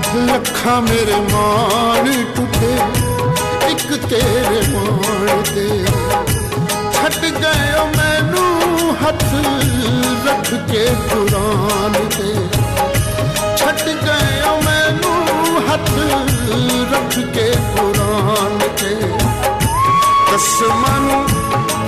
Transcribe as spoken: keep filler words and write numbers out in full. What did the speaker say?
ਲੱਖਾਂ ਮੇਰੇ ਮਾਣ ਟੁੱਟੇ ਇੱਕ ਤੇਰੇ ਮਾਣ ਤੇ। ਛੱਡ ਗਏ ਓ ਮੈਨੂੰ ਹੱਥ ਰੱਖ ਕੇ ਕੁਰਾਨ ਤੇ। ਛੱਡ ਗਏ ਓ ਮੈਨੂੰ ਹੱਥ ਰੱਖ ਕੇ ਕੁਰਾਨ ਤੇ। ਕਸਮਾਂ ਨੂੰ